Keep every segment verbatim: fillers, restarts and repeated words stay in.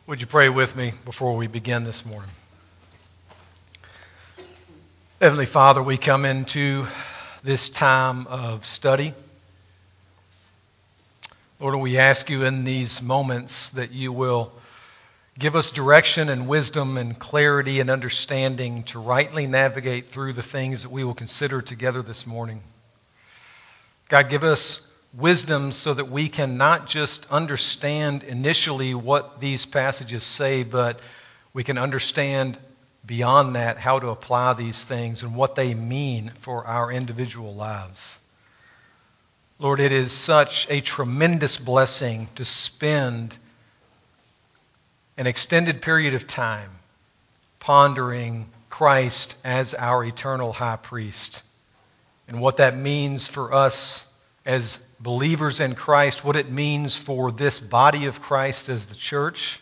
Would you pray with me before we begin this morning? Heavenly Father, we come into this time of study. Lord, we ask you in these moments that you will give us direction and wisdom and clarity and understanding to rightly navigate through the things that we will consider together this morning. God, give us wisdom so that we can not just understand initially what these passages say, but we can understand beyond that how to apply these things and what they mean for our individual lives. Lord, it is such a tremendous blessing to spend an extended period of time pondering Christ as our eternal high priest and what that means for us as believers in Christ, what it means for this body of Christ as the church.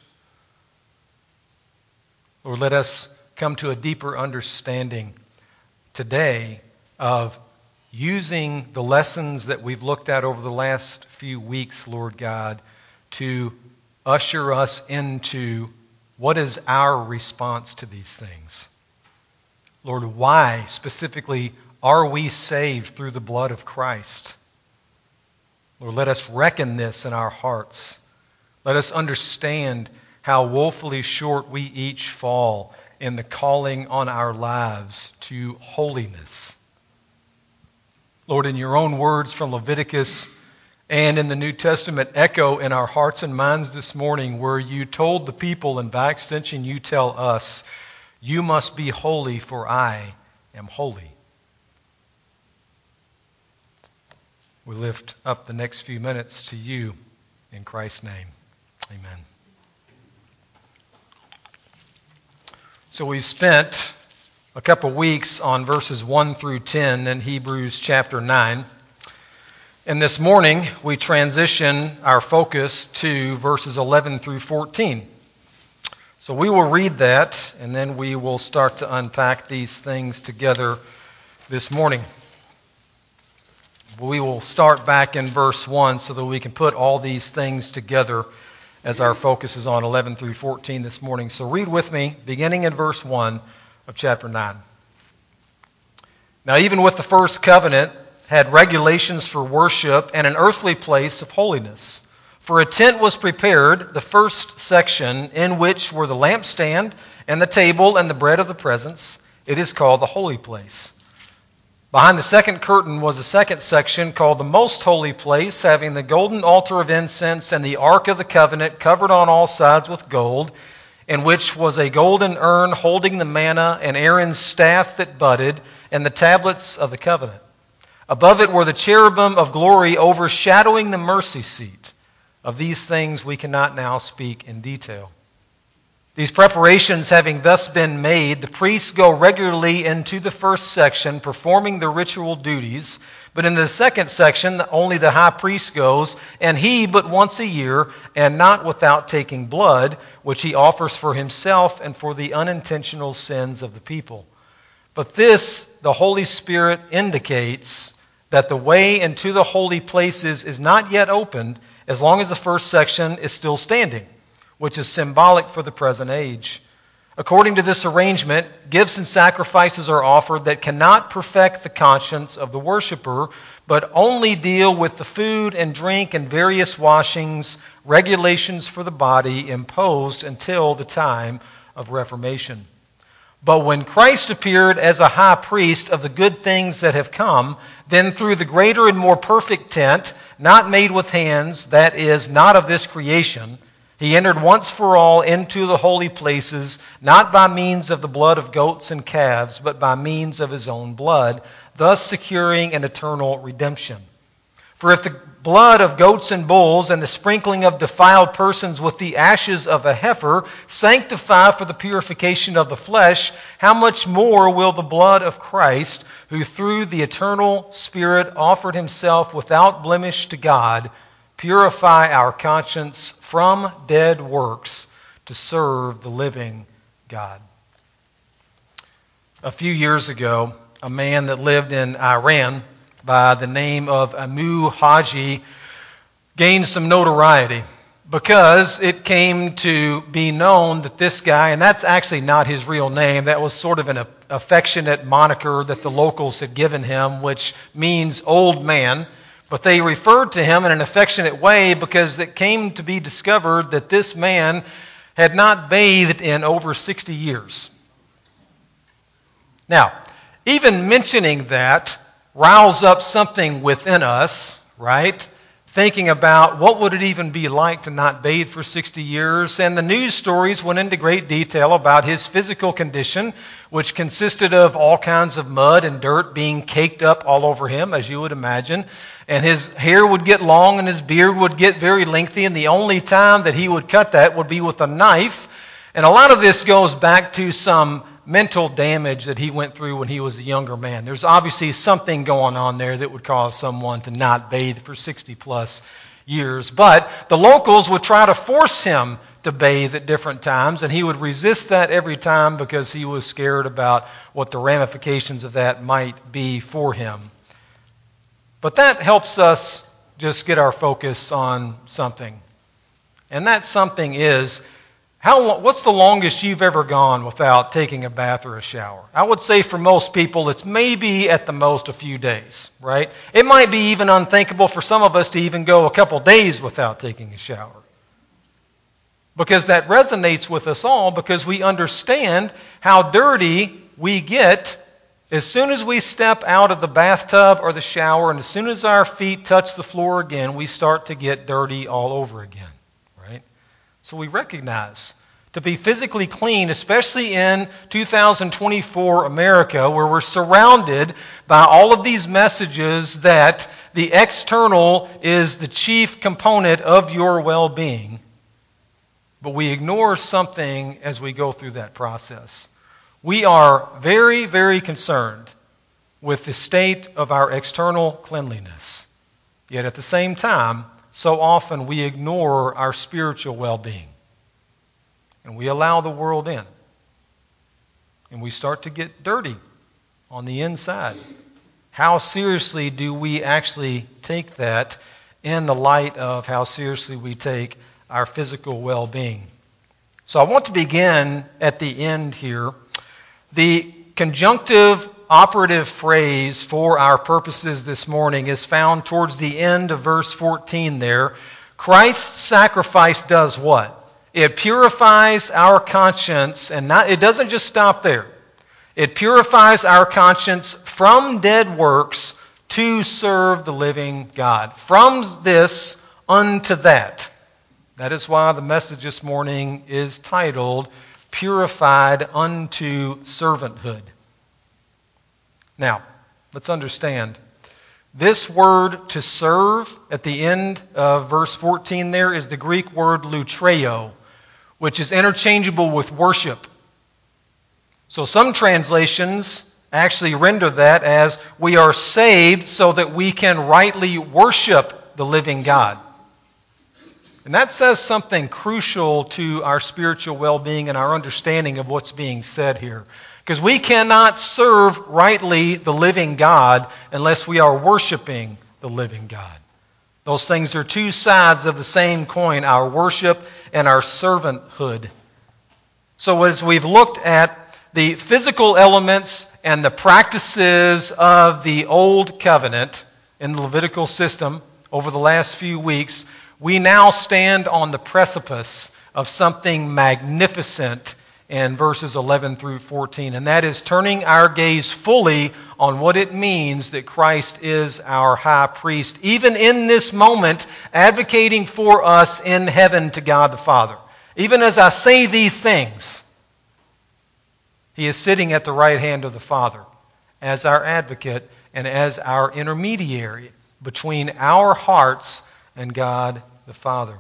Lord, let us come to a deeper understanding today of using the lessons that we've looked at over the last few weeks, Lord God, to usher us into what is our response to these things. Lord, why specifically are we saved through the blood of Christ? Lord, let us reckon this in our hearts. Let us understand how woefully short we each fall in the calling on our lives to holiness. Lord, in your own words from Leviticus and in the New Testament echo in our hearts and minds this morning, where you told the people, and by extension you tell us, you must be holy for I am holy. We lift up the next few minutes to you in Christ's name. Amen. So we've spent a couple weeks on verses one through ten in Hebrews chapter nine. And this morning we transition our focus to verses eleven through fourteen. So we will read that and then we will start to unpack these things together this morning. We will start back in verse one so that we can put all these things together as our focus is on eleven through fourteen this morning. So read with me, beginning in verse one of chapter nine. Now, even with the first covenant had regulations for worship and an earthly place of holiness. For a tent was prepared, the first section, in which were the lampstand and the table and the bread of the presence. It is called the holy place. Behind the second curtain was a second section called the most holy place, having the golden altar of incense and the ark of the covenant covered on all sides with gold, in which was a golden urn holding the manna and Aaron's staff that budded and the tablets of the covenant. Above it were the cherubim of glory overshadowing the mercy seat. Of these things we cannot now speak in detail. These preparations having thus been made, the priests go regularly into the first section, performing the ritual duties. But in the second section, only the high priest goes, and he but once a year, and not without taking blood, which he offers for himself and for the unintentional sins of the people. But this, the Holy Spirit indicates that the way into the holy places is not yet opened, as long as the first section is still standing, which is symbolic for the present age. According to this arrangement, gifts and sacrifices are offered that cannot perfect the conscience of the worshiper, but only deal with the food and drink and various washings, regulations for the body imposed until the time of Reformation. But when Christ appeared as a high priest of the good things that have come, then through the greater and more perfect tent, not made with hands, that is, not of this creation, he entered once for all into the holy places, not by means of the blood of goats and calves, but by means of his own blood, thus securing an eternal redemption. For if the blood of goats and bulls and the sprinkling of defiled persons with the ashes of a heifer sanctify for the purification of the flesh, how much more will the blood of Christ, who through the eternal Spirit offered himself without blemish to God, purify our conscience from dead works to serve the living God. A few years ago, a man that lived in Iran by the name of Amu Haji gained some notoriety. because it came to be known that this guy, and that's actually not his real name, that was sort of an affectionate moniker that the locals had given him, which means old man. But they referred to him in an affectionate way because it came to be discovered that this man had not bathed in over sixty years. Now, even mentioning that riles up something within us, right? Thinking about what would it even be like to not bathe for sixty years. And the news stories went into great detail about his physical condition, which consisted of all kinds of mud and dirt being caked up all over him, as you would imagine. And his hair would get long and his beard would get very lengthy, and the only time that he would cut that would be with a knife. And a lot of this goes back to some mental damage that he went through when he was a younger man. There's obviously something going on there that would cause someone to not bathe for sixty plus years. But the locals would try to force him to bathe at different times, and he would resist that every time because he was scared about what the ramifications of that might be for him. But that helps us just get our focus on something. And that something is, how, what's the longest you've ever gone without taking a bath or a shower? I would say for most people, it's maybe at the most a few days, right? It might be even unthinkable for some of us to even go a couple days without taking a shower. Because that resonates with us all, because we understand how dirty we get as soon as we step out of the bathtub or the shower, and as soon as our feet touch the floor again, we start to get dirty all over again, right? So we recognize to be physically clean, especially in two thousand twenty-four America, where we're surrounded by all of these messages that the external is the chief component of your well-being, but we ignore something as we go through that process. We are very, very concerned with the state of our external cleanliness. Yet at the same time, so often we ignore our spiritual well-being. And we allow the world in. And we start to get dirty on the inside. How seriously do we actually take that in the light of how seriously we take our physical well-being? So I want to begin at the end here. The conjunctive operative phrase for our purposes this morning is found towards the end of verse fourteen there. Christ's sacrifice does what? It purifies our conscience, and not, it doesn't just stop there. It purifies our conscience from dead works to serve the living God. From this unto that. That is why the message this morning is titled, Purified unto Servanthood. Now, let's understand. This word to serve at the end of verse fourteen there is the Greek word lutreo, which is interchangeable with worship. So some translations actually render that as we are saved so that we can rightly worship the living God. And that says something crucial to our spiritual well-being and our understanding of what's being said here. Because we cannot serve rightly the living God unless we are worshiping the living God. Those things are two sides of the same coin, our worship and our servanthood. So as we've looked at the physical elements and the practices of the Old Covenant in the Levitical system over the last few weeks, we now stand on the precipice of something magnificent in verses eleven through fourteen, and that is turning our gaze fully on what it means that Christ is our high priest, even in this moment, advocating for us in heaven to God the Father. Even as I say these things, He is sitting at the right hand of the Father as our advocate and as our intermediary between our hearts and God the Father.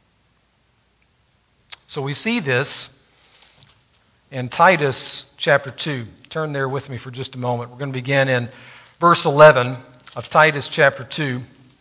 So we see this in Titus chapter two. Turn there with me for just a moment. We're going to begin in verse eleven of Titus chapter two,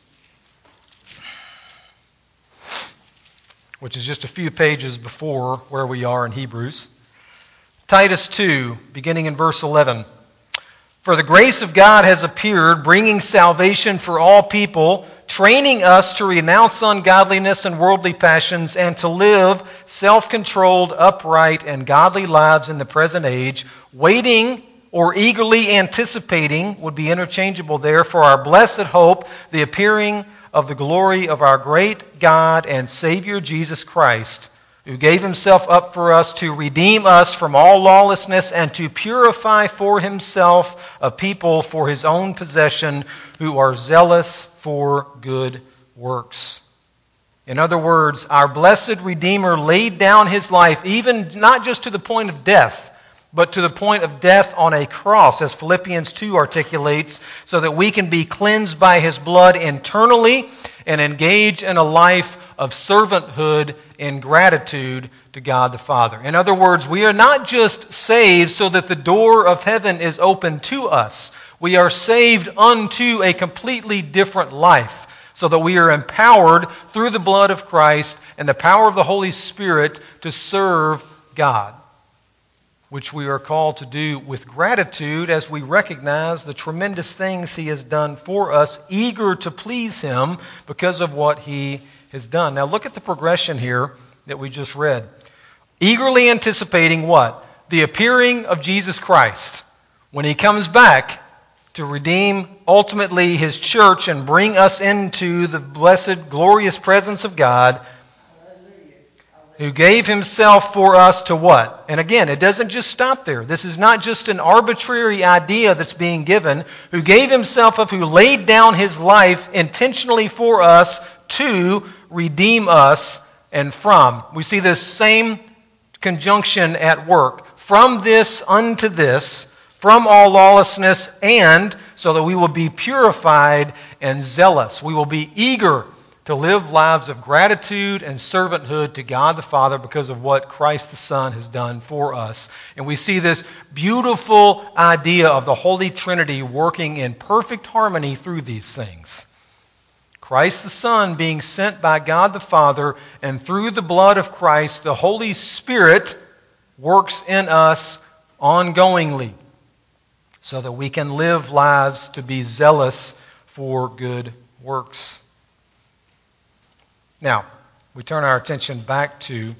which is just a few pages before where we are in Hebrews. Titus two, beginning in verse eleven. For the grace of God has appeared, bringing salvation for all people, training us to renounce ungodliness and worldly passions and to live self-controlled, upright, and godly lives in the present age, waiting or eagerly anticipating, would be interchangeable there, for our blessed hope, the appearing of the glory of our great God and Savior Jesus Christ, who gave himself up for us to redeem us from all lawlessness and to purify for himself a people for his own possession who are zealous for good works. In other words, our blessed Redeemer laid down his life, even not just to the point of death, but to the point of death on a cross, as Philippians two articulates, so that we can be cleansed by his blood internally and engage in a life of servanthood and gratitude to God the Father. In other words, we are not just saved so that the door of heaven is open to us. We are saved unto a completely different life, so that we are empowered through the blood of Christ and the power of the Holy Spirit to serve God, which we are called to do with gratitude as we recognize the tremendous things he has done for us, eager to please him because of what he has done. Now look at the progression here that we just read. Eagerly anticipating what? The appearing of Jesus Christ, when he comes back to redeem ultimately his church and bring us into the blessed, glorious presence of God, who gave himself for us to what? And again, it doesn't just stop there. This is not just an arbitrary idea that's being given. Who gave himself of, who laid down his life intentionally for us to redeem us and from. We see this same conjunction at work. From this unto this, from all lawlessness, and so that we will be purified and zealous. We will be eager to live lives of gratitude and servanthood to God the Father because of what Christ the Son has done for us. And we see this beautiful idea of the Holy Trinity working in perfect harmony through these things. Christ the Son being sent by God the Father, and through the blood of Christ, the Holy Spirit works in us ongoingly so that we can live lives to be zealous for good works. Now, we turn our attention back to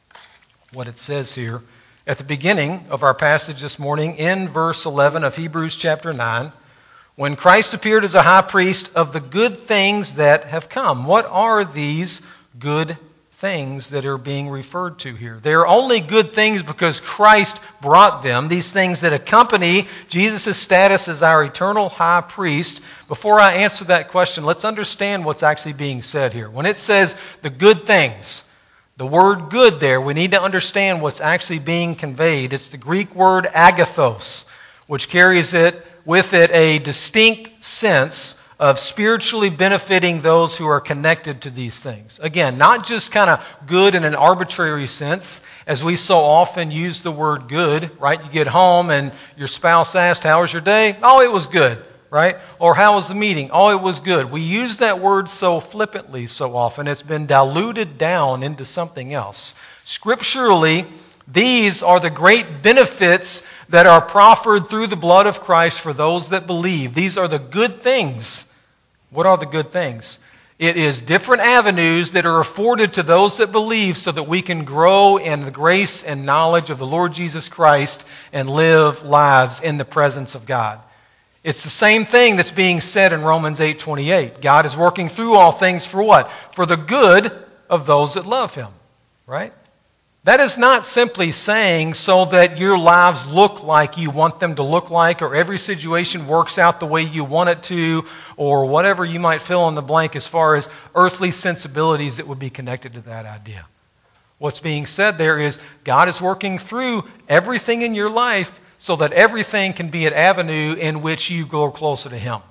what it says here at the beginning of our passage this morning in verse eleven of Hebrews chapter nine, when Christ appeared as a high priest of the good things that have come. What are these good things that are being referred to here? They are only good things because Christ brought them, these things that accompany Jesus' status as our eternal high priest. Before I answer that question, let's understand what's actually being said here. When it says the good things, the word good there, we need to understand what's actually being conveyed. It's the Greek word agathos, which carries it with it a distinct sense of spiritually benefiting those who are connected to these things. Again, not just kind of good in an arbitrary sense, as we so often use the word good, right? You get home and your spouse asked, "How was your day?" "Oh, it was good," right? Or "How was the meeting?" "Oh, it was good." We use that word so flippantly so often. It's been diluted down into something else. Scripturally, these are the great benefits that are proffered through the blood of Christ for those that believe. These are the good things. What are the good things? It is different avenues that are afforded to those that believe so that we can grow in the grace and knowledge of the Lord Jesus Christ and live lives in the presence of God. It's the same thing that's being said in Romans eight twenty-eight. God is working through all things for what? For the good of those that love Him, right? That is not simply saying so that your lives look like you want them to look like, or every situation works out the way you want it to, or whatever you might fill in the blank as far as earthly sensibilities that would be connected to that idea. What's being said there is God is working through everything in your life so that everything can be an avenue in which you grow closer to Him.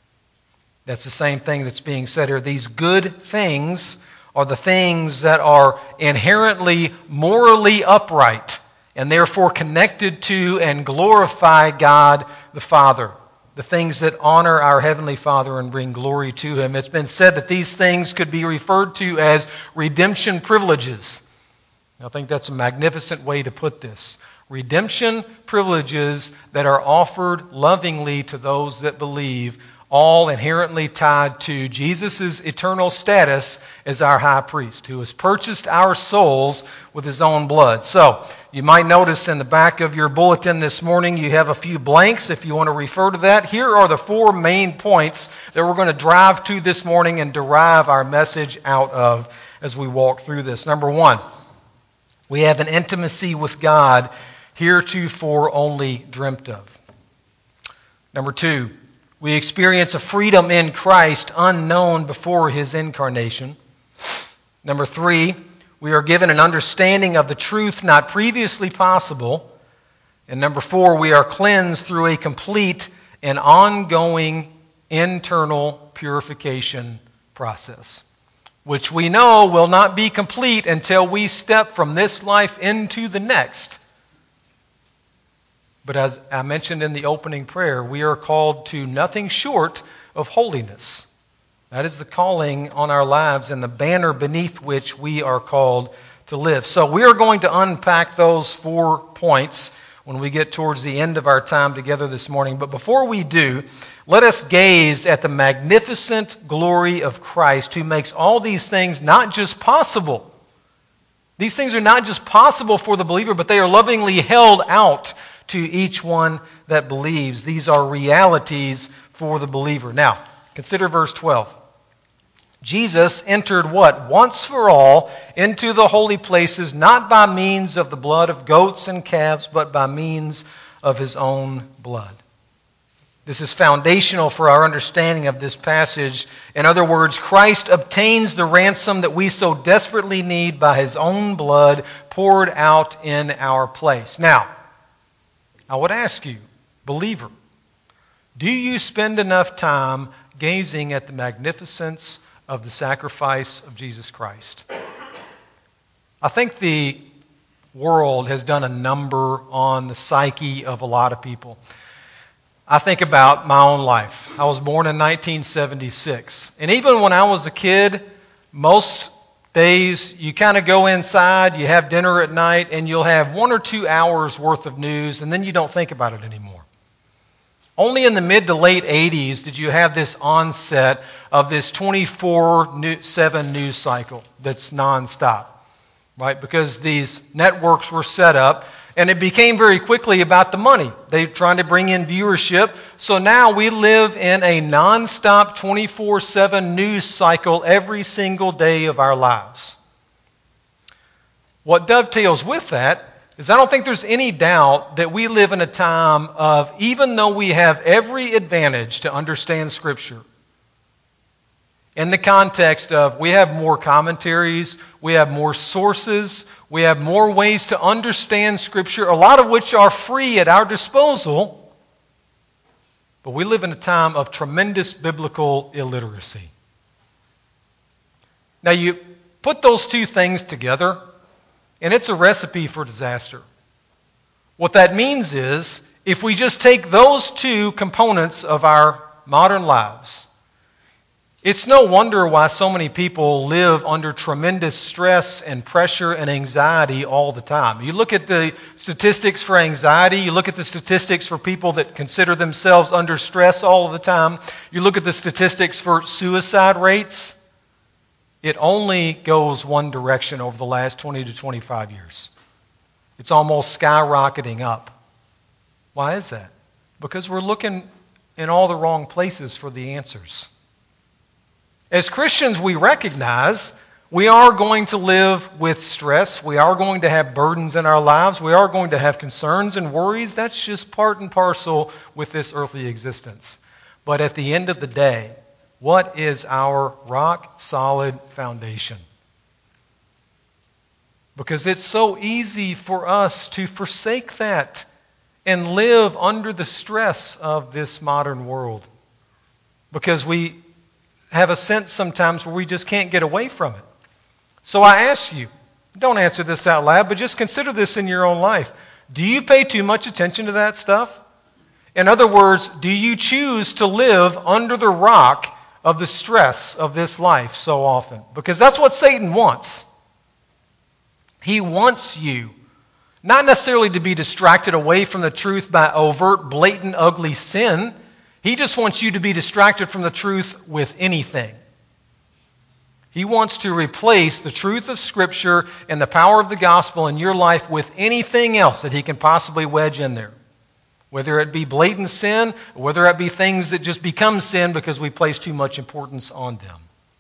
That's the same thing that's being said here. These good things are the things that are inherently morally upright and therefore connected to and glorify God the Father. The things that honor our Heavenly Father and bring glory to Him. It's been said that these things could be referred to as redemption privileges. I think that's a magnificent way to put this. Redemption privileges that are offered lovingly to those that believe all inherently tied to Jesus' eternal status as our high priest, who has purchased our souls with his own blood. So, you might notice in the back of your bulletin this morning, you have a few blanks if you want to refer to that. Here are the four main points that we're going to drive to this morning and derive our message out of as we walk through this. Number one, we have an intimacy with God heretofore only dreamt of. Number two, we experience a freedom in Christ unknown before his incarnation. Number three, we are given an understanding of the truth not previously possible. And number four, we are cleansed through a complete and ongoing internal purification process, which we know will not be complete until we step from this life into the next. But as I mentioned in the opening prayer, we are called to nothing short of holiness. That is the calling on our lives and the banner beneath which we are called to live. So we are going to unpack those four points when we get towards the end of our time together this morning. But before we do, let us gaze at the magnificent glory of Christ, who makes all these things not just possible. These things are not just possible for the believer, but they are lovingly held out to each one that believes. These are realities for the believer. Now, consider verse twelve. Jesus entered what? Once for all into the holy places, not by means of the blood of goats and calves, but by means of his own blood. This is foundational for our understanding of this passage. In other words, Christ obtains the ransom that we so desperately need by his own blood poured out in our place. Now, I would ask you, believer, do you spend enough time gazing at the magnificence of the sacrifice of Jesus Christ? I think the world has done a number on the psyche of a lot of people. I think about my own life. I was born in nineteen seventy-six. And even when I was a kid, most days you kind of go inside, you have dinner at night, and you'll have one or two hours worth of news, and then you don't think about it anymore. Only in the mid to late eighties did you have this onset of this twenty-four seven news cycle that's nonstop, right? Because these networks were set up, and it became very quickly about the money. They're trying to bring in viewership. So now we live in a nonstop twenty-four seven news cycle every single day of our lives. What dovetails with that is I don't think there's any doubt that we live in a time of, even though we have every advantage to understand Scripture, in the context of we have more commentaries, we have more sources, we have more ways to understand Scripture, a lot of which are free at our disposal, but we live in a time of tremendous biblical illiteracy. Now you put those two things together, and it's a recipe for disaster. What that means is, if we just take those two components of our modern lives, it's no wonder why so many people live under tremendous stress and pressure and anxiety all the time. You look at the statistics for anxiety, you look at the statistics for people that consider themselves under stress all of the time, you look at the statistics for suicide rates. It only goes one direction over the last twenty to twenty-five years. It's almost skyrocketing up. Why is that? Because we're looking in all the wrong places for the answers. As Christians, we recognize we are going to live with stress. We are going to have burdens in our lives. We are going to have concerns and worries. That's just part and parcel with this earthly existence. But at the end of the day, what is our rock-solid foundation? Because it's so easy for us to forsake that and live under the stress of this modern world. Because we have a sense sometimes where we just can't get away from it. So I ask you, don't answer this out loud, but just consider this in your own life. Do you pay too much attention to that stuff? In other words, do you choose to live under the rock of the stress of this life so often? Because that's what Satan wants. He wants you not necessarily to be distracted away from the truth by overt, blatant, ugly sin. He just wants you to be distracted from the truth with anything. He wants to replace the truth of Scripture and the power of the gospel in your life with anything else that he can possibly wedge in there. Whether it be blatant sin, or whether it be things that just become sin because we place too much importance on them.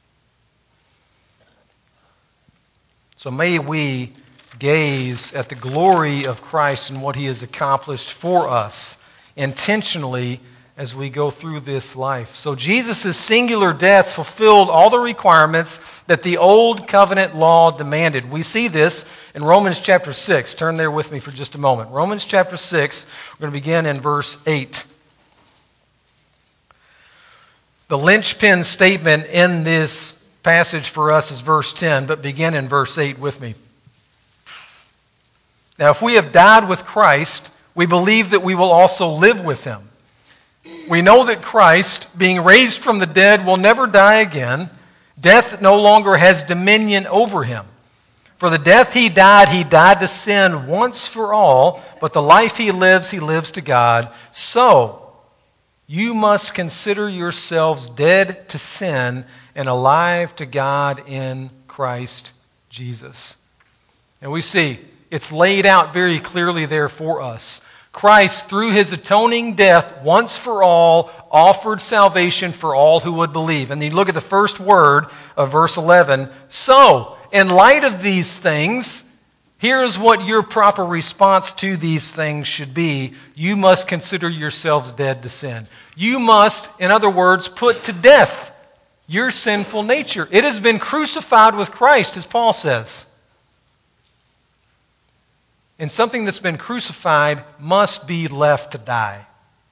So may we gaze at the glory of Christ and what he has accomplished for us intentionally as we go through this life. So Jesus' singular death fulfilled all the requirements that the old covenant law demanded. We see this in Romans chapter six. Turn there with me for just a moment. Romans chapter six, we're going to begin in verse eight. The linchpin statement in this passage for us is verse ten, but begin in verse eight with me. Now, if we have died with Christ, we believe that we will also live with him. We know that Christ, being raised from the dead, will never die again. Death no longer has dominion over him. For the death he died, he died to sin once for all, but the life he lives, he lives to God. So, you must consider yourselves dead to sin and alive to God in Christ Jesus. And we see it's laid out very clearly there for us. Christ, through his atoning death, once for all, offered salvation for all who would believe. And you look at the first word of verse eleven. So, in light of these things, here's what your proper response to these things should be. You must consider yourselves dead to sin. You must, in other words, put to death your sinful nature. It has been crucified with Christ, as Paul says. And something that's been crucified must be left to die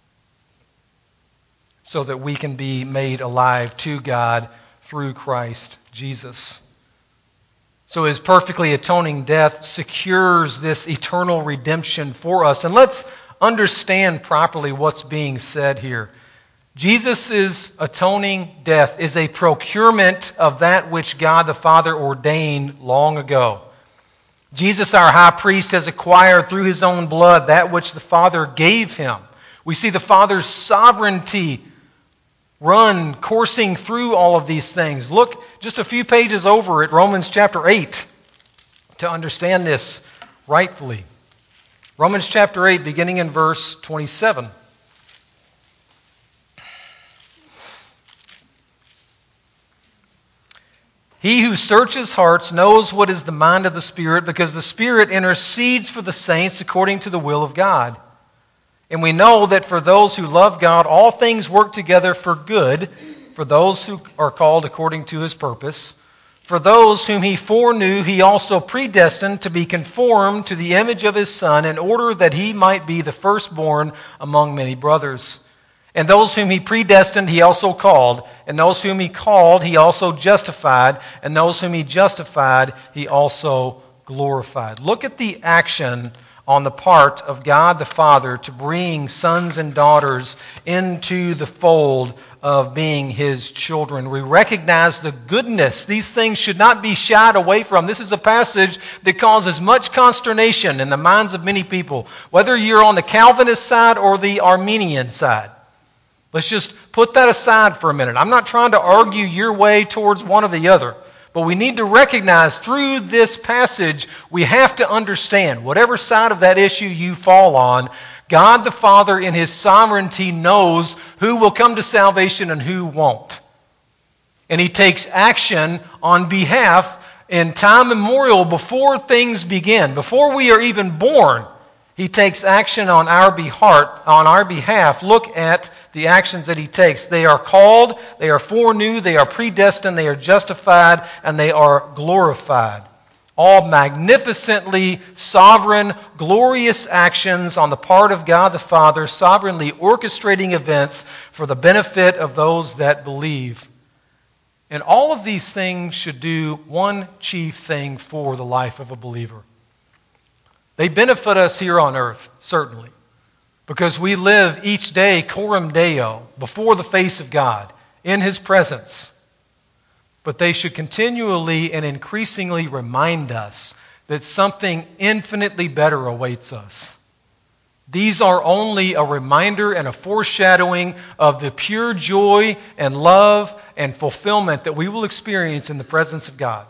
so that we can be made alive to God through Christ Jesus. So his perfectly atoning death secures this eternal redemption for us. And let's understand properly what's being said here. Jesus' atoning death is a procurement of that which God the Father ordained long ago. Jesus, our high priest, has acquired through his own blood that which the Father gave him. We see the Father's sovereignty run, coursing through all of these things. Look just a few pages over at Romans chapter eight to understand this rightfully. Romans chapter eight, beginning in verse twenty-seven. He who searches hearts knows what is the mind of the Spirit, because the Spirit intercedes for the saints according to the will of God. And we know that for those who love God, all things work together for good, for those who are called according to his purpose. For those whom he foreknew, he also predestined to be conformed to the image of his Son, in order that he might be the firstborn among many brothers. And those whom he predestined, he also called. And those whom he called, he also justified. And those whom he justified, he also glorified. Look at the action on the part of God the Father to bring sons and daughters into the fold of being his children. We recognize the goodness. These things should not be shied away from. This is a passage that causes much consternation in the minds of many people, whether you're on the Calvinist side or the Arminian side. Let's just put that aside for a minute. I'm not trying to argue your way towards one or the other. But we need to recognize through this passage, we have to understand, whatever side of that issue you fall on, God the Father in his sovereignty knows who will come to salvation and who won't. And he takes action on behalf in time immemorial before things begin, before we are even born. He takes action on our behalf, on our behalf. Look at the actions that he takes. They are called, they are foreknew, they are predestined, they are justified, and they are glorified. All magnificently sovereign, glorious actions on the part of God the Father, sovereignly orchestrating events for the benefit of those that believe. And all of these things should do one chief thing for the life of a believer. They benefit us here on earth, certainly, because we live each day coram Deo, before the face of God, in his presence. But they should continually and increasingly remind us that something infinitely better awaits us. These are only a reminder and a foreshadowing of the pure joy and love and fulfillment that we will experience in the presence of God.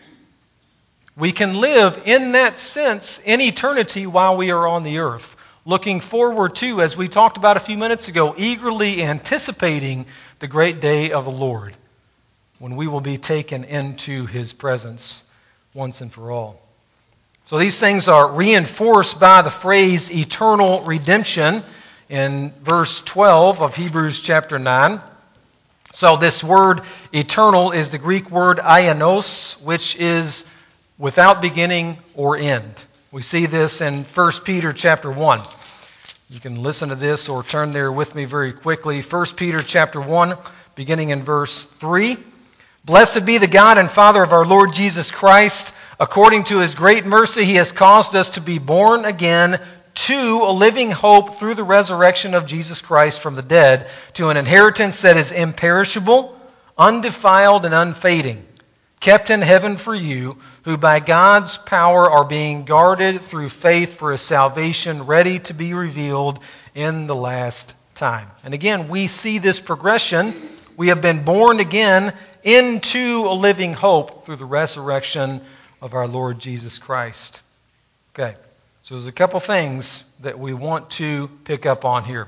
We can live in that sense in eternity while we are on the earth, looking forward to, as we talked about a few minutes ago, eagerly anticipating the great day of the Lord, when we will be taken into His presence once and for all. So these things are reinforced by the phrase eternal redemption in verse twelve of Hebrews chapter nine. So this word eternal is the Greek word aionios, which is without beginning or end. We see this in First Peter chapter one. You can listen to this or turn there with me very quickly. First Peter chapter one, beginning in verse three. Blessed be the God and Father of our Lord Jesus Christ. According to His great mercy, He has caused us to be born again to a living hope through the resurrection of Jesus Christ from the dead, to an inheritance that is imperishable, undefiled, and unfading, kept in heaven for you, who by God's power are being guarded through faith for a salvation ready to be revealed in the last time. And again, we see this progression. We have been born again into a living hope through the resurrection of our Lord Jesus Christ. Okay, so there's a couple things that we want to pick up on here.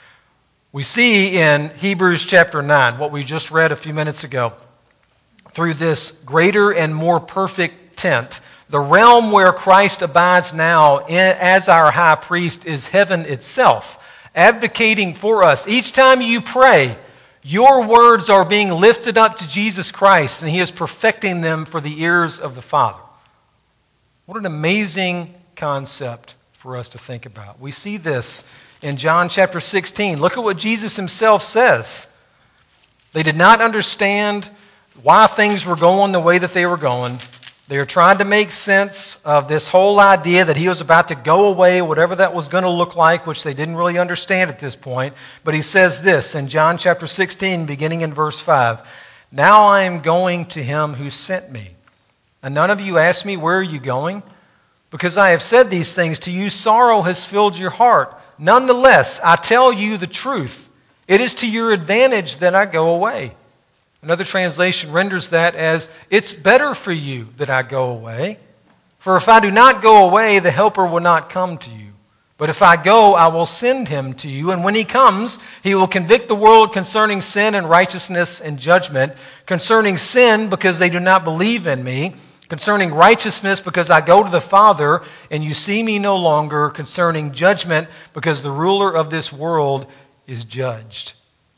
We see in Hebrews chapter nine, what we just read a few minutes ago, through this greater and more perfect tent, the realm where Christ abides now as our high priest is heaven itself, advocating for us. Each time you pray, your words are being lifted up to Jesus Christ, and He is perfecting them for the ears of the Father. What an amazing concept for us to think about. We see this in John chapter sixteen. Look at what Jesus Himself says. They did not understand why things were going the way that they were going. They were trying to make sense of this whole idea that He was about to go away, whatever that was going to look like, which they didn't really understand at this point. But He says this in John chapter sixteen, beginning in verse five. Now I am going to Him who sent me. And none of you ask me, where are you going? Because I have said these things to you, sorrow has filled your heart. Nonetheless, I tell you the truth. It is to your advantage that I go away. Another translation renders that as, it's better for you that I go away. For if I do not go away, the Helper will not come to you. But if I go, I will send Him to you. And when He comes, He will convict the world concerning sin and righteousness and judgment. Concerning sin, because they do not believe in me. Concerning righteousness, because I go to the Father, and you see me no longer. Concerning judgment, because the ruler of this world is judged.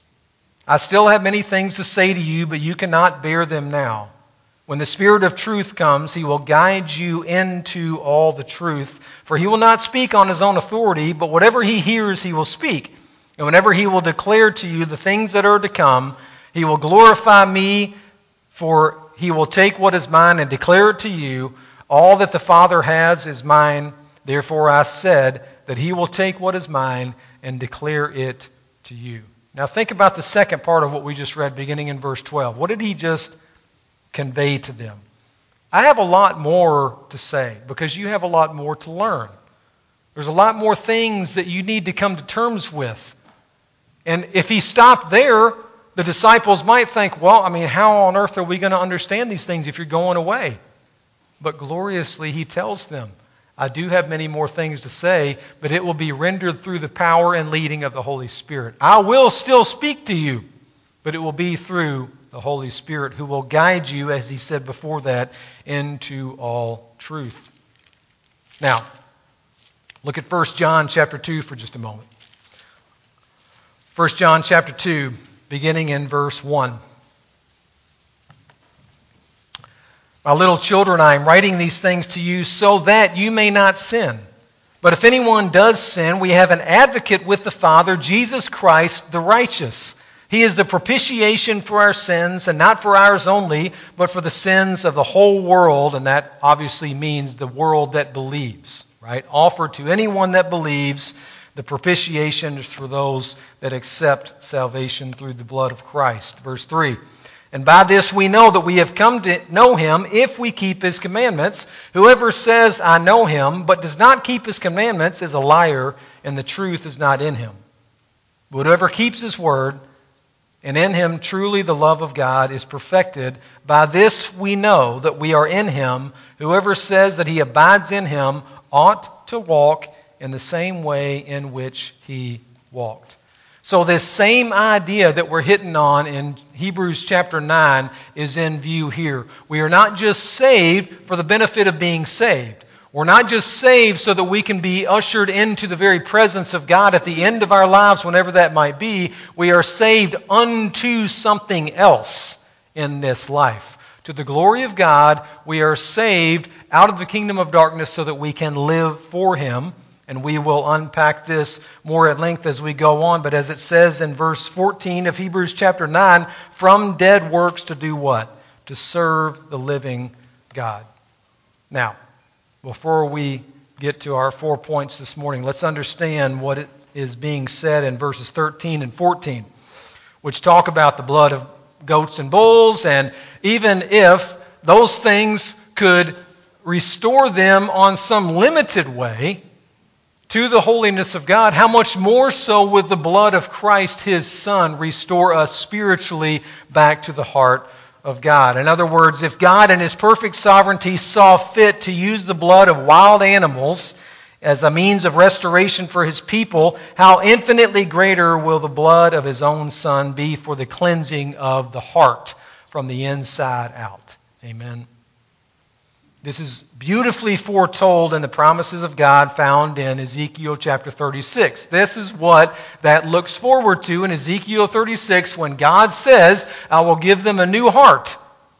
I still have many things to say to you, but you cannot bear them now. When the Spirit of truth comes, He will guide you into all the truth. For He will not speak on His own authority, but whatever He hears, He will speak. And whenever He will declare to you the things that are to come, He will glorify me, for He will take what is mine and declare it to you. All that the Father has is mine. Therefore I said that He will take what is mine and declare it to you. Now think about the second part of what we just read, beginning in verse twelve. What did He just convey to them? I have a lot more to say because you have a lot more to learn. There's a lot more things that you need to come to terms with. And if He stopped there, the disciples might think, well, I mean, how on earth are we going to understand these things if you're going away? But gloriously He tells them, I do have many more things to say, but it will be rendered through the power and leading of the Holy Spirit. I will still speak to you, but it will be through the Holy Spirit who will guide you, as He said before that, into all truth. Now, look at First John chapter two for just a moment. First John chapter two, beginning in verse one. My little children, I am writing these things to you so that you may not sin. But if anyone does sin, we have an advocate with the Father, Jesus Christ the righteous. He is the propitiation for our sins, and not for ours only, but for the sins of the whole world. And that obviously means the world that believes, right? Offered to anyone that believes. The propitiation is for those that accept salvation through the blood of Christ. Verse three. And by this we know that we have come to know Him if we keep His commandments. Whoever says, I know Him, but does not keep His commandments is a liar, and the truth is not in him. But whoever keeps his word, and in him truly the love of God is perfected. By this we know that we are in him. Whoever says that he abides in him ought to walk in the same way in which he walked. So this same idea that we're hitting on in Hebrews chapter nine is in view here. We are not just saved for the benefit of being saved. We're not just saved so that we can be ushered into the very presence of God at the end of our lives, whenever that might be. We are saved unto something else in this life. To the glory of God, we are saved out of the kingdom of darkness so that we can live for him. And we will unpack this more at length as we go on. But as it says in verse fourteen of Hebrews chapter nine, from dead works to do what? To serve the living God. Now, before we get to our four points this morning, let's understand what it is being said in verses thirteen and fourteen, which talk about the blood of goats and bulls. And even if those things could restore them on some limited way to the holiness of God, how much more so would the blood of Christ, his Son, restore us spiritually back to the heart of God? In other words, if God in his perfect sovereignty saw fit to use the blood of wild animals as a means of restoration for his people, how infinitely greater will the blood of his own Son be for the cleansing of the heart from the inside out? Amen. This is beautifully foretold in the promises of God found in Ezekiel chapter thirty-six. This is what that looks forward to in Ezekiel thirty-six, when God says, I will give them a new heart.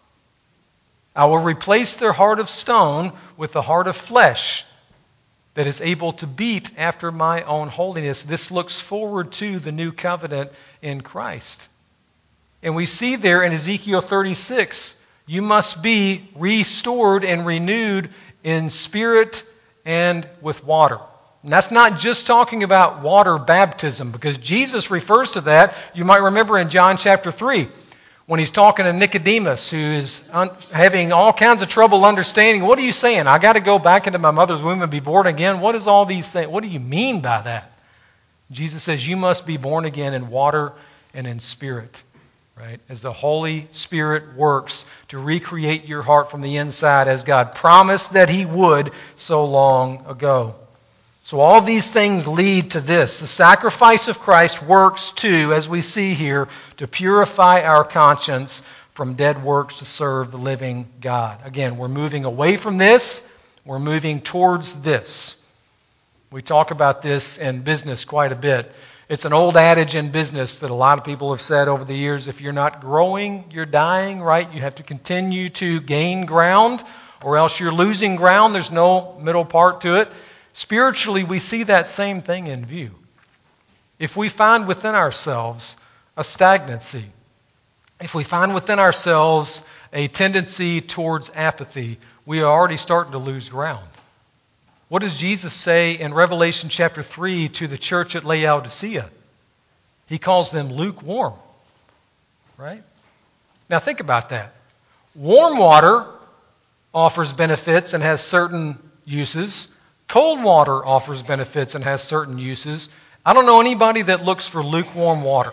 I will replace their heart of stone with the heart of flesh that is able to beat after my own holiness. This looks forward to the new covenant in Christ. And we see there in Ezekiel thirty-six, you must be restored and renewed in spirit and with water. And that's not just talking about water baptism, because Jesus refers to that. You might remember in John chapter three, when he's talking to Nicodemus, who is un- having all kinds of trouble understanding. What are you saying? I got to go back into my mother's womb and be born again? What is all these things? What do you mean by that? Jesus says you must be born again in water and in spirit. Right? As the Holy Spirit works to recreate your heart from the inside, as God promised that he would so long ago. So all these things lead to this. The sacrifice of Christ works to, as we see here, to purify our conscience from dead works to serve the living God. Again, we're moving away from this. We're moving towards this. We talk about this in business quite a bit. It's an old adage in business that a lot of people have said over the years: if you're not growing, you're dying, right? You have to continue to gain ground, or else you're losing ground. There's no middle part to it. Spiritually, we see that same thing in view. If we find within ourselves a stagnancy, if we find within ourselves a tendency towards apathy, we are already starting to lose ground. What does Jesus say in Revelation chapter three to the church at Laodicea? He calls them lukewarm, right? Now think about that. Warm water offers benefits and has certain uses. Cold water offers benefits and has certain uses. I don't know anybody that looks for lukewarm water.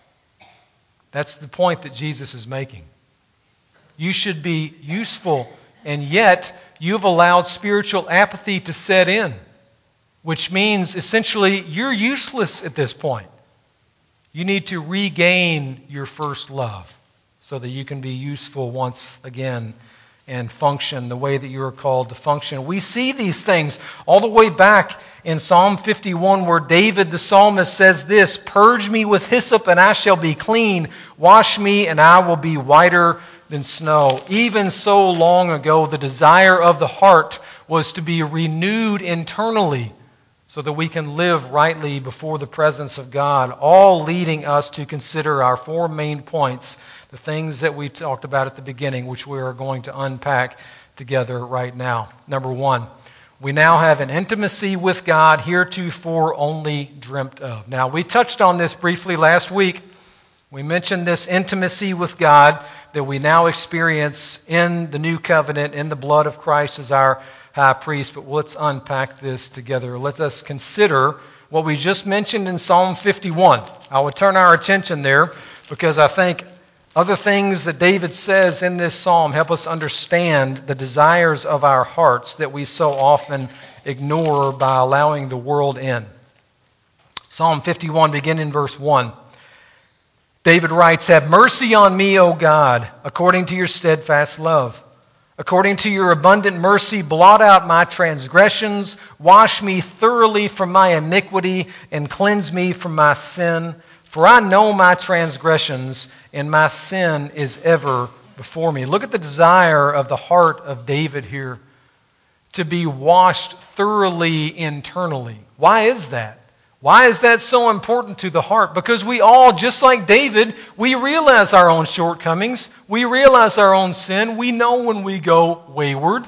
That's the point that Jesus is making. You should be useful, and yet you've allowed spiritual apathy to set in, which means essentially you're useless at this point. You need to regain your first love so that you can be useful once again and function the way that you are called to function. We see these things all the way back in Psalm fifty-one, where David the psalmist says this: "Purge me with hyssop and I shall be clean. Wash me and I will be whiter than snow." Even so long ago, the desire of the heart was to be renewed internally so that we can live rightly before the presence of God, all leading us to consider our four main points, the things that we talked about at the beginning, which we are going to unpack together right now. Number one, we now have an intimacy with God heretofore only dreamt of. Now, we touched on this briefly last week. We mentioned this intimacy with God that we now experience in the new covenant, in the blood of Christ as our high priest. But let's unpack this together. Let us consider what we just mentioned in Psalm fifty-one. I would turn our attention there because I think other things that David says in this psalm help us understand the desires of our hearts that we so often ignore by allowing the world in. Psalm fifty-one, beginning in verse one. David writes, "Have mercy on me, O God, according to your steadfast love. According to your abundant mercy, blot out my transgressions. Wash me thoroughly from my iniquity and cleanse me from my sin. For I know my transgressions, and my sin is ever before me." Look at the desire of the heart of David here, to be washed thoroughly internally. Why is that? Why is that so important to the heart? Because we all, just like David, we realize our own shortcomings. We realize our own sin. We know when we go wayward.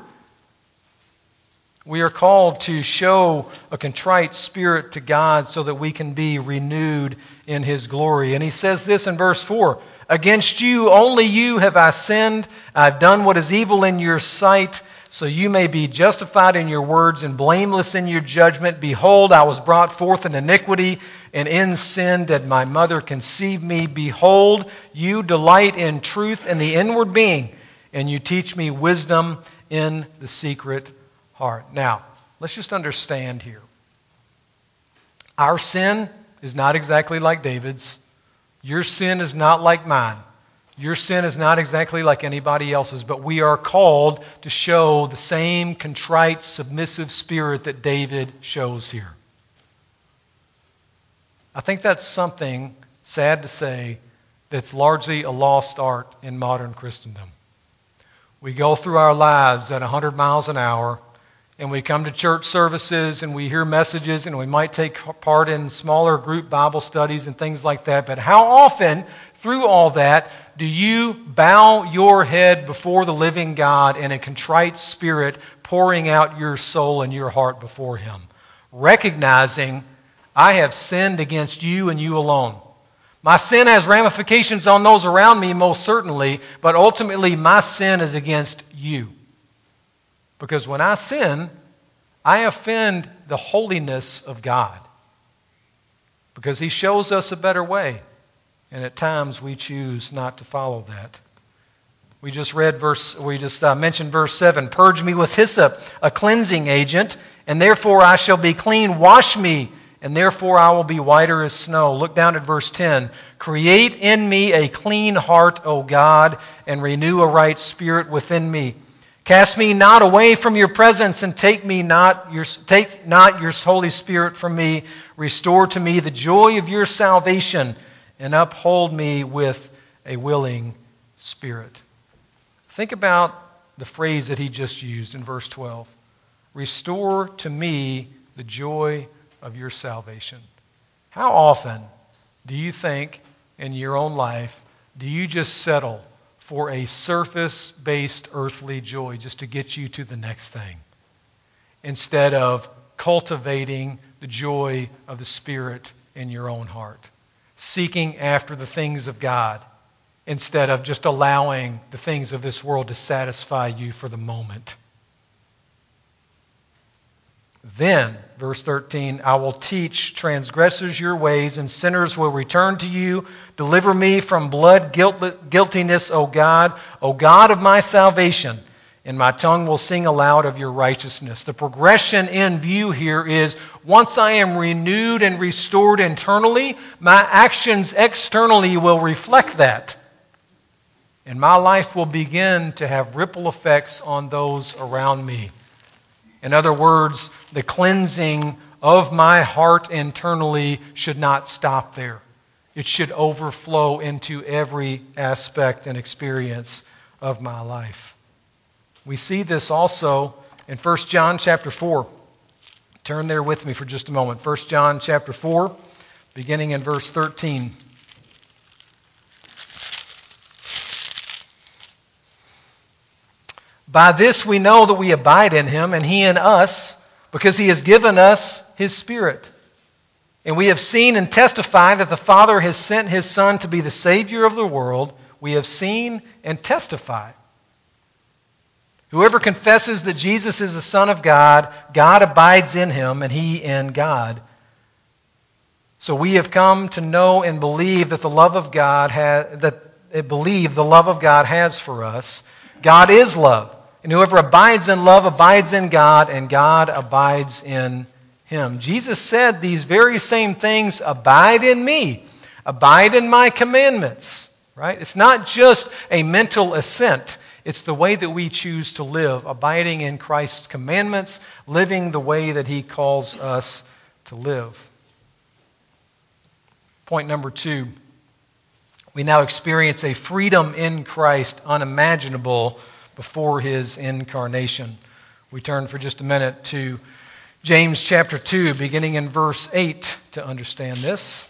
We are called to show a contrite spirit to God so that we can be renewed in His glory. And he says this in verse four, "Against you, only you have I sinned. I've done what is evil in your sight, so you may be justified in your words and blameless in your judgment. Behold, I was brought forth in iniquity, and in sin did my mother conceive me. Behold, you delight in truth in the inward being, and you teach me wisdom in the secret heart." Now, let's just understand here. Our sin is not exactly like David's. Your sin is not like mine. Your sin is not exactly like anybody else's, but we are called to show the same contrite, submissive spirit that David shows here. I think that's something, sad to say, that's largely a lost art in modern Christendom. We go through our lives at one hundred miles an hour, and we come to church services and we hear messages and we might take part in smaller group Bible studies and things like that. But how often through all that do you bow your head before the living God in a contrite spirit, pouring out your soul and your heart before Him, recognizing, I have sinned against you and you alone. My sin has ramifications on those around me, most certainly, but ultimately my sin is against you. Because when I sin, I offend the holiness of God. Because He shows us a better way. And at times we choose not to follow that. We just read verse, we just uh, mentioned verse seven. "Purge me with hyssop, a cleansing agent, and therefore I shall be clean. Wash me, and therefore I will be whiter as snow." Look down at verse ten. "Create in me a clean heart, O God, and renew a right spirit within me. Cast me not away from your presence, and take me not your take not your Holy Spirit from me. Restore to me the joy of your salvation, and uphold me with a willing spirit." Think about the phrase that he just used in verse twelve. Restore to me the joy of your salvation. How often do you think in your own life do you just settle for a surface-based earthly joy just to get you to the next thing, instead of cultivating the joy of the Spirit in your own heart, seeking after the things of God instead of just allowing the things of this world to satisfy you for the moment? "Then," verse thirteen, "I will teach transgressors your ways, and sinners will return to you. Deliver me from blood guilt, guiltiness, O God, O God of my salvation, and my tongue will sing aloud of your righteousness." The progression in view here is, once I am renewed and restored internally, my actions externally will reflect that. And my life will begin to have ripple effects on those around me. In other words, the cleansing of my heart internally should not stop there. It should overflow into every aspect and experience of my life. We see this also in First John chapter four. Turn there with me for just a moment. First John chapter four, beginning in verse thirteen. "By this we know that we abide in Him, and He in us, because He has given us His Spirit. And we have seen and testified that the Father has sent His Son to be the Savior of the world. We have seen and testified. Whoever confesses that Jesus is the Son of God, God abides in him, and He in God. So we have come to know and believe that the love of God has, that believe the love of God has for us. God is love. And whoever abides in love abides in God, and God abides in him. Jesus said these very same things, abide in me, abide in my commandments. Right? It's not just a mental assent. It's the way that we choose to live, abiding in Christ's commandments, living the way that he calls us to live. Point number two, we now experience a freedom in Christ unimaginable before his incarnation. We turn for just a minute to James chapter two, beginning in verse eight, to understand this.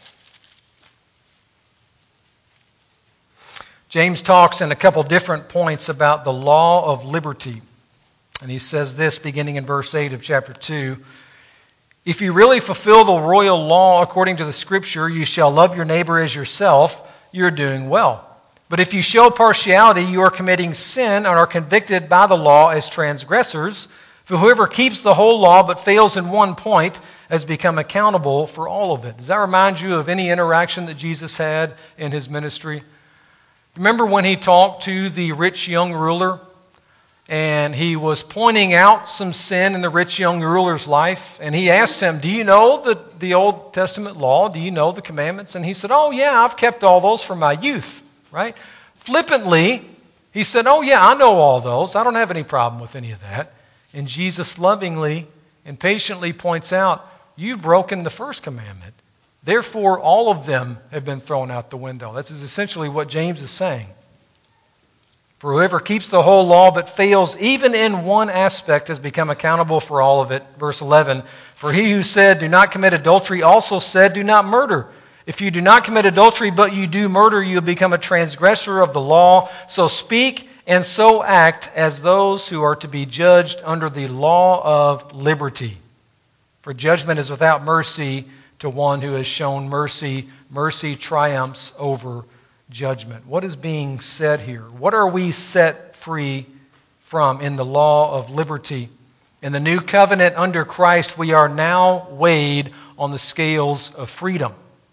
James talks in a couple different points about the law of liberty. And he says this, beginning in verse eight of chapter two. If you really fulfill the royal law according to the Scripture, you shall love your neighbor as yourself, you're doing well. But if you show partiality, you are committing sin and are convicted by the law as transgressors. For whoever keeps the whole law but fails in one point has become accountable for all of it. Does that remind you of any interaction that Jesus had in his ministry? Remember when he talked to the rich young ruler and he was pointing out some sin in the rich young ruler's life, and he asked him, do you know the, the Old Testament law? Do you know the commandments? And he said, oh yeah, I've kept all those from my youth, right? Flippantly, he said, oh yeah, I know all those. I don't have any problem with any of that. And Jesus lovingly and patiently points out, you've broken the first commandment. Therefore, all of them have been thrown out the window. That's essentially what James is saying. For whoever keeps the whole law but fails even in one aspect has become accountable for all of it. Verse eleven, for he who said, do not commit adultery, also said, do not murder. If you do not commit adultery, but you do murder, you have become a transgressor of the law. So speak and so act as those who are to be judged under the law of liberty. For judgment is without mercy to one who has shown mercy. Mercy triumphs over judgment. What is being said here? What are we set free from in the law of liberty? In the new covenant under Christ, we are now weighed on the scales of freedom.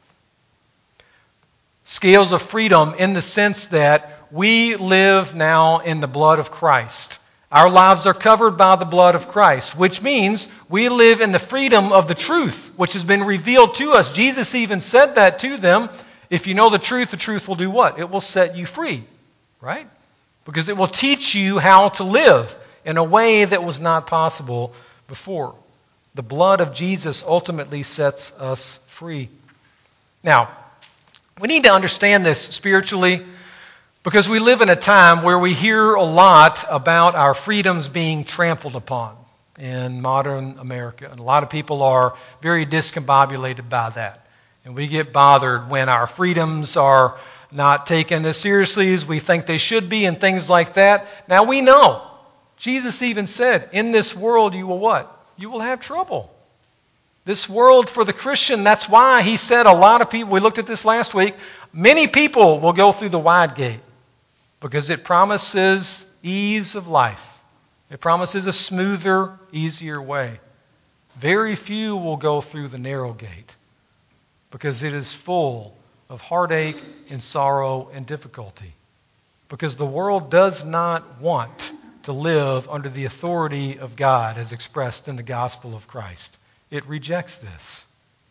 Scales of freedom in the sense that we live now in the blood of Christ. Our lives are covered by the blood of Christ, which means we live in the freedom of the truth, which has been revealed to us. Jesus even said that to them. If you know the truth, the truth will do what? It will set you free, right? Because it will teach you how to live in a way that was not possible before. The blood of Jesus ultimately sets us free. Now, we need to understand this spiritually, because we live in a time where we hear a lot about our freedoms being trampled upon in modern America. And a lot of people are very discombobulated by that. And we get bothered when our freedoms are not taken as seriously as we think they should be and things like that. Now we know. Jesus even said, in this world you will what? You will have trouble. This world for the Christian, that's why he said a lot of people, we looked at this last week, many people will go through the wide gate. Because it promises ease of life. It promises a smoother, easier way. Very few will go through the narrow gate because it is full of heartache and sorrow and difficulty. Because the world does not want to live under the authority of God as expressed in the gospel of Christ. It rejects this.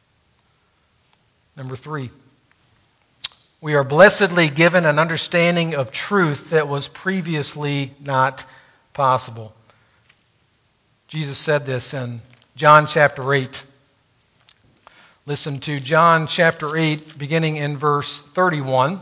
Number three. We are blessedly given an understanding of truth that was previously not possible. Jesus said this in John chapter eight. Listen to John chapter eight, beginning in verse thirty-one.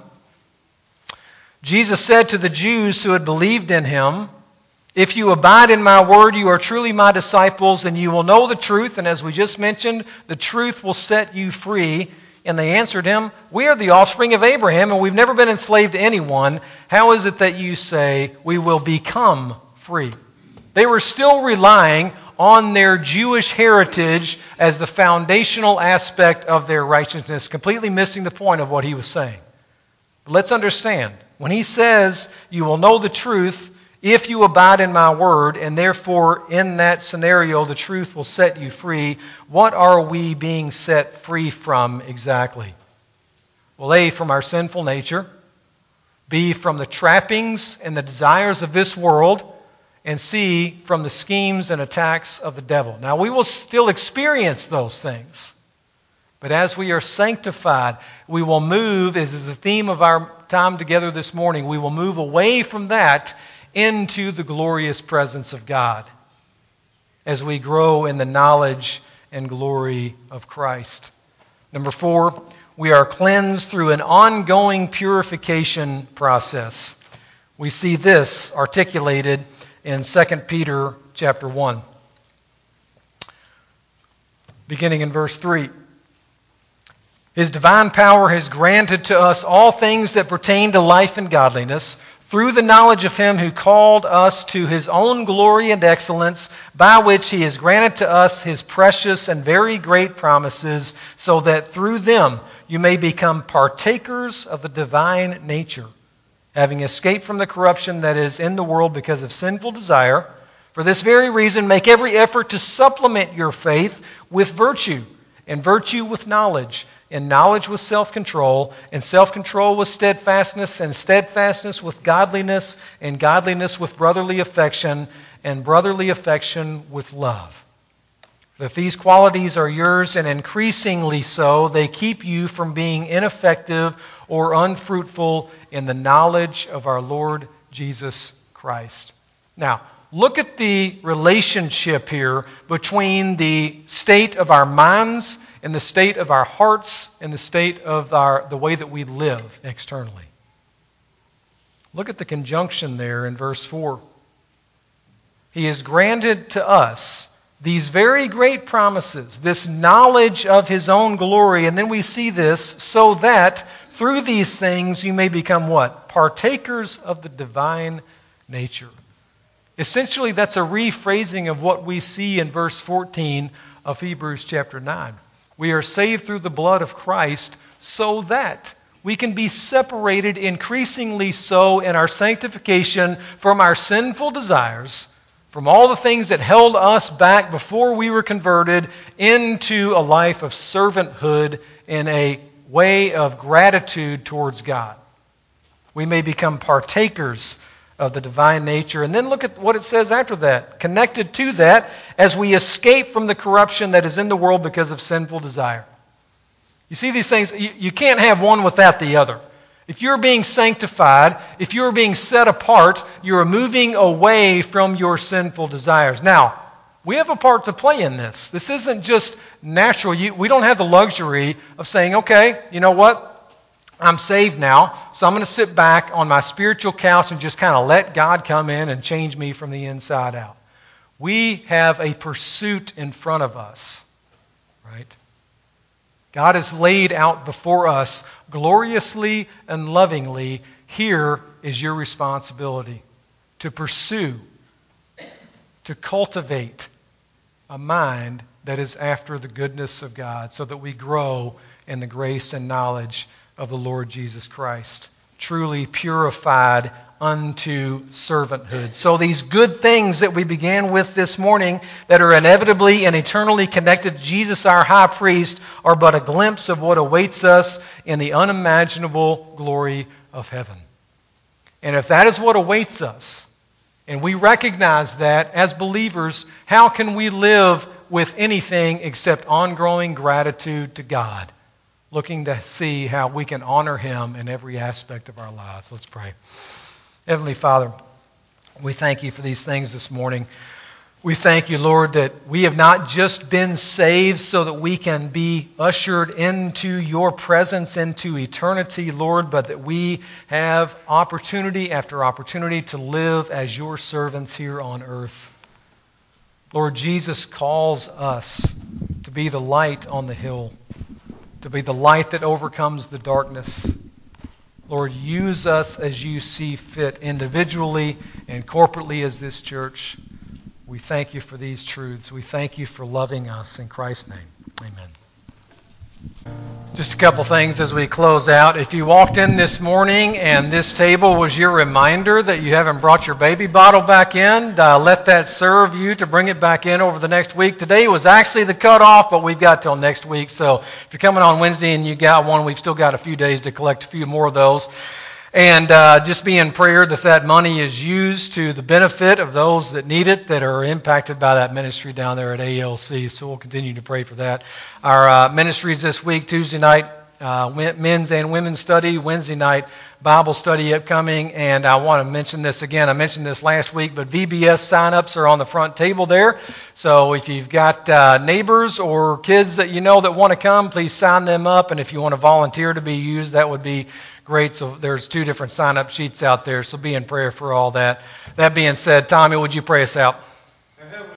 Jesus said to the Jews who had believed in him, if you abide in my word, you are truly my disciples, and you will know the truth. And as we just mentioned, the truth will set you free. And they answered him, we are the offspring of Abraham, and we've never been enslaved to anyone. How is it that you say we will become free? They were still relying on their Jewish heritage as the foundational aspect of their righteousness, completely missing the point of what he was saying. But let's understand, when he says you will know the truth, If you abide in my word, and therefore in that scenario the truth will set you free, what are we being set free from exactly? Well, A, from our sinful nature. B, from the trappings and the desires of this world. And C, from the schemes and attacks of the devil. Now, we will still experience those things. But as we are sanctified, we will move, as is the theme of our time together this morning, we will move away from that into the glorious presence of God as we grow in the knowledge and glory of Christ. Number four, we are cleansed through an ongoing purification process. We see this articulated in Second Peter chapter one, beginning in verse three. His divine power has granted to us all things that pertain to life and godliness, through the knowledge of Him who called us to His own glory and excellence, by which He has granted to us His precious and very great promises, so that through them you may become partakers of the divine nature, having escaped from the corruption that is in the world because of sinful desire. For this very reason, make every effort to supplement your faith with virtue, and virtue with knowledge, and knowledge with self-control, and self-control with steadfastness, and steadfastness with godliness, and godliness with brotherly affection, and brotherly affection with love. If these qualities are yours, and increasingly so, they keep you from being ineffective or unfruitful in the knowledge of our Lord Jesus Christ. Now, look at the relationship here between the state of our minds and the state of our hearts and the state of our the way that we live externally. Look at the conjunction there in verse four. He has granted to us these very great promises, this knowledge of His own glory, and then we see this, so that through these things you may become what? Partakers of the divine nature. Essentially, that's a rephrasing of what we see in verse fourteen of Hebrews chapter nine. We are saved through the blood of Christ so that we can be separated increasingly so in our sanctification from our sinful desires, from all the things that held us back before we were converted, into a life of servanthood in a way of gratitude towards God. We may become partakers of the divine nature. And then look at what it says after that. Connected to that, as we escape from the corruption that is in the world because of sinful desire. You see these things, you, you can't have one without the other. If you're being sanctified, if you're being set apart, you're moving away from your sinful desires. Now, we have a part to play in this. This isn't just natural. You, we don't have the luxury of saying, okay, you know what? I'm saved now, so I'm going to sit back on my spiritual couch and just kind of let God come in and change me from the inside out. We have a pursuit in front of us, right? God has laid out before us gloriously and lovingly, here is your responsibility to pursue, to cultivate a mind that is after the goodness of God, so that we grow in the grace and knowledge of the Lord Jesus Christ, truly purified unto servanthood. So these good things that we began with this morning that are inevitably and eternally connected to Jesus our high priest are but a glimpse of what awaits us in the unimaginable glory of heaven. And if that is what awaits us, and we recognize that as believers, how can we live with anything except ongoing gratitude to God, looking to see how we can honor Him in every aspect of our lives? Let's pray. Heavenly Father, we thank You for these things this morning. We thank You, Lord, that we have not just been saved so that we can be ushered into Your presence, into eternity, Lord, but that we have opportunity after opportunity to live as Your servants here on earth. Lord, Jesus calls us to be the light on the hill, to be the light that overcomes the darkness. Lord, use us as You see fit, individually and corporately as this church. We thank You for these truths. We thank You for loving us. In Christ's name, amen. Just a couple things as we close out. If you walked in this morning and this table was your reminder that you haven't brought your baby bottle back in, uh, let that serve you to bring it back in over the next week. Today was actually the cutoff, but we've got till next week. So if you're coming on Wednesday and you got one, we've still got a few days to collect a few more of those. And uh, just be in prayer that that money is used to the benefit of those that need it, that are impacted by that ministry down there at A L C. So we'll continue to pray for that. Our uh, ministries this week, Tuesday night, uh, men's and women's study, Wednesday night, Bible study upcoming. And I want to mention this again. I mentioned this last week, but V B S signups are on the front table there. So if you've got uh, neighbors or kids that you know that want to come, please sign them up. And if you want to volunteer to be used, that would be great. So there's two different sign-up sheets out there, so be in prayer for all that. That being said, Tommy, would you pray us out?